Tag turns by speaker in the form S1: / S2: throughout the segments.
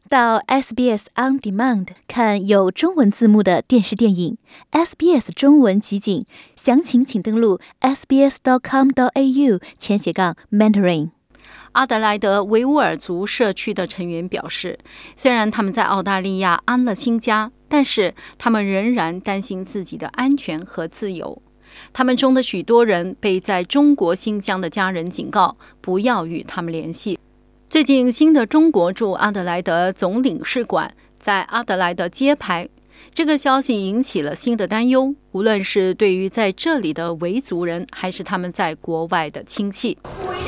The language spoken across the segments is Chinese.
S1: 到 SBS On Demand 看有中文字幕的电视电影 SBS 中文集锦，详情请登录 sbs.com.au/Mandarin。
S2: 阿德莱德维吾尔族社区的成员表示，虽然他们在澳大利亚安了新家，但是他们仍然担心自己的安全和自由。他们中的许多人被在中国新疆的家人警告，不要与他们联系。最近，新的中国驻阿德莱德总领事馆在阿德莱德揭牌，这个消息引起了新的担忧，无论是对于在这里的维族人，还是他们在国外的亲戚。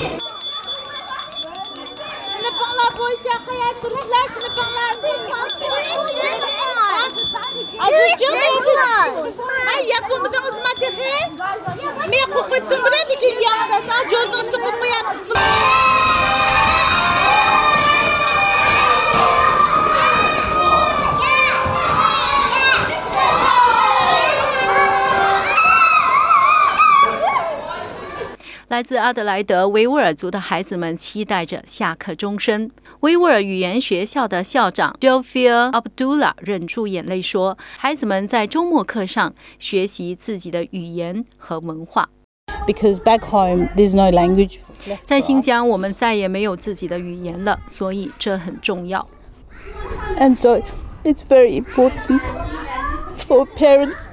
S2: 来自阿德莱德维吾尔族的孩子们期待着下课钟声。维吾尔语言学校的校长 Jofir Abdullah 忍住眼泪说，孩子们在周末课上学习自己的语言和文化。
S3: Because back home, there's no language left.
S2: 在新疆，我们再也没有自己的语言了，所以这很重要。
S3: And so it's very important for parents.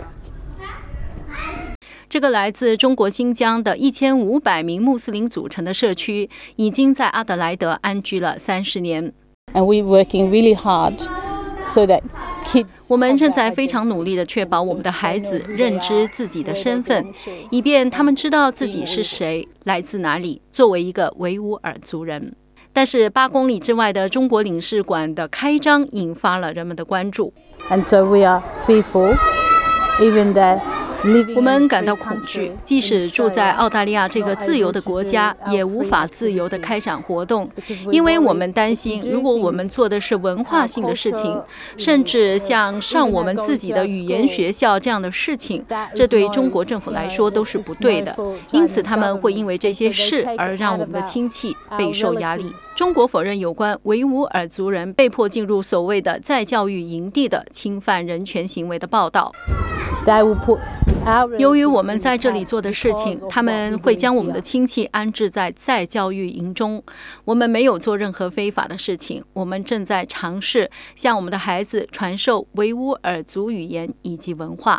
S2: 这个来自中国新疆的1500名穆斯林组成的社区，已经在阿德莱德安居了30年。
S3: And we're working really hard so that kids.
S2: 我们正在非常努力地确保我们的孩子认知自己的身份，以便他们知道自己是谁，来自哪里，作为一个维吾尔族人。但是8公里之外的中国领事馆的开张引发了人们的关注。
S3: And so we are fearful, even that.
S2: 我们感到恐惧，即使住在澳大利亚这个自由的国家，也无法自由地开展活动，因为我们担心，如果我们做的是文化性的事情，甚至像上我们自己的语言学校这样的事情，这对中国政府来说都是不对的。因此，他们会因为这些事而让我们的亲戚备受压力。中国否认有关维吾尔族人被迫进入所谓的再教育营地的侵犯人权行为的报道。由于我们在这里做的事情，他们会将我们的亲戚安置在再教育营中。我们没有做任何非法的事情，我们正在尝试向我们的孩子传授维吾尔族语言以及文化。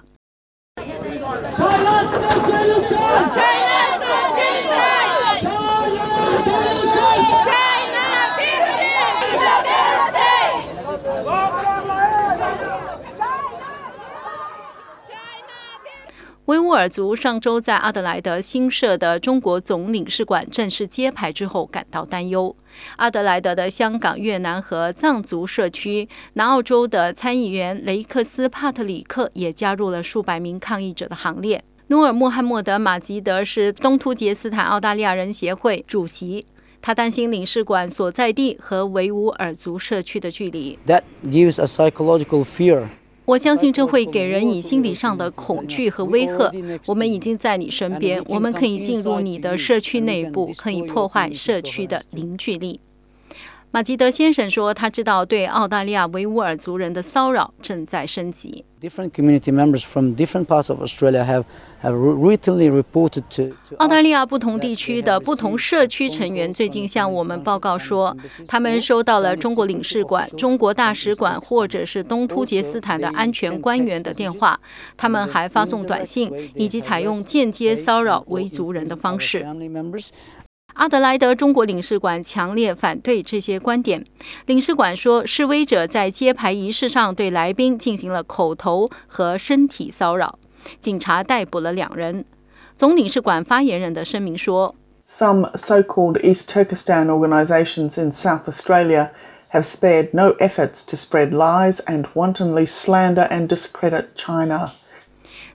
S2: 维吾尔族上周在阿德莱德新设的中国总领事馆正式揭牌之后感到担忧。阿德莱德的香港、越南和藏族社区，南澳洲的参议员雷克斯·帕特里克也加入了数百名抗议者的行列。努尔·穆罕默德·马吉德是东突厥斯坦澳大利亚人协会主席，他担心领事馆所在地和维吾尔族社区的距离。
S4: That gives a psychological fear.
S2: 我相信这会给人以心理上的恐惧和威吓。我们已经在你身边，我们可以进入你的社区内部，可以破坏社区的凝聚力。马吉德先生说，他知道对澳大利亚维吾尔族人的骚扰正在升级。
S4: Different community members from different parts of Australia have routinely reported to
S2: 澳大利亚不同地区的不同社区成员最近向我们报告说，他们收到了中国领事馆、中国大使馆或者是东突厥斯坦的安全官员的电话。他们还发送短信，以及采用间接骚扰维族人的方式。阿德莱德中国领事馆强烈反对这些观点。领事馆说，示威者在揭牌仪式上对来宾进行了口头和身体骚扰，警察逮捕了2人。总领事馆发言人的声明说
S5: Some so-called East Turkestan organisations in South Australia have spared no efforts to spread lies and wantonly slander and discredit China.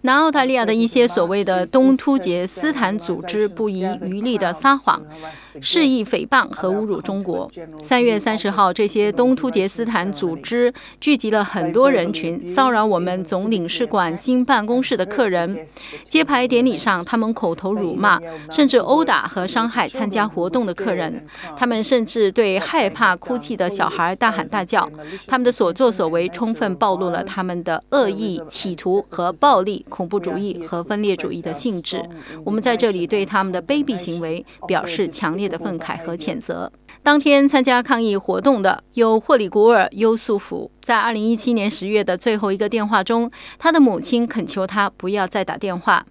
S2: 南澳大利亚的一些所谓的东突厥斯坦组织不遗余力地撒谎，肆意诽谤和侮辱中国。3月30号，这些东突厥斯坦组织聚集了很多人群，骚扰我们总领事馆新办公室的客人。揭牌典礼上，他们口头辱骂，甚至殴打和伤害参加活动的客人。他们甚至对害怕哭泣的小孩大喊大叫。他们的所作所为充分暴露了他们的恶意企图和暴力、恐怖主义和分裂主义的性质。我们在这里对他们的卑鄙行为表示强烈的愤慨和谴责。当天参加抗议活动的有霍里古尔·优素福。在2017年10月的最后一个电话中，他的母亲恳求他不要再打电话。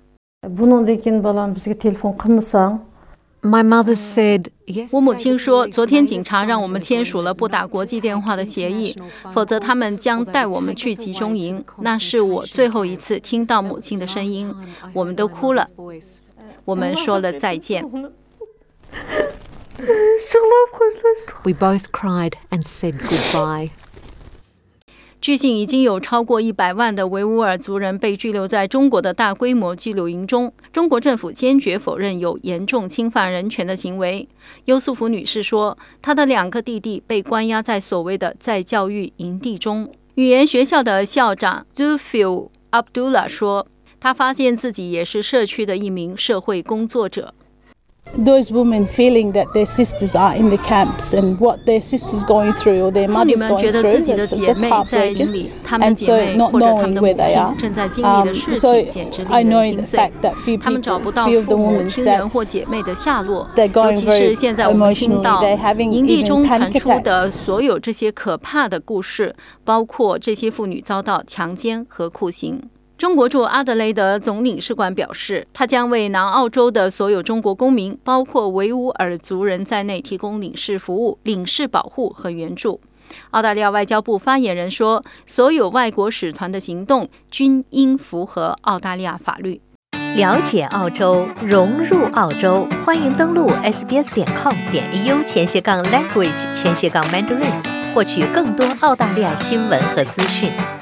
S6: My mother said,
S2: 我母亲说，昨天警察让我们签署了不打国际电话的协议，否则他们将带我们去集中营。那是我最后一次听到母亲的声音，我们都哭了，我们说了再见。
S6: We both cried and said goodbye.
S2: 据悉，已经有超过100万的维吾尔族人被拘留在中国的大规模拘留营中。中国政府坚决否认有严重侵犯人权的行为。优素福女士说，她的2个弟弟被关押在所谓的再教育营地中。语言学校的校长 Dufil Abdullah 说，他发现自己也是社区的一名社会工作者。
S3: Those women feeling that their sisters are in the camps and what their sisters going through or their mothers going through, it's just heartbreaking. And so not knowing where they are. So I know the fact that few of the women that they're going very emotionally, they're having
S2: 营地中
S3: even
S2: 传
S3: panic
S2: 出的
S3: attacks.
S2: 所有这些可怕的故事，包括这些妇女遭到强奸和酷刑。中国驻阿德雷德总领事馆表示，他将为南澳洲的所有中国公民，包括维吾尔族人在内，提供领事服务、领事保护和援助。澳大利亚外交部发言人说，所有外国使团的行动均应符合澳大利亚法律。
S1: 了解澳洲，融入澳洲，欢迎登录 sbs.com.au/language/mandarin，获取更多澳大利亚新闻和资讯。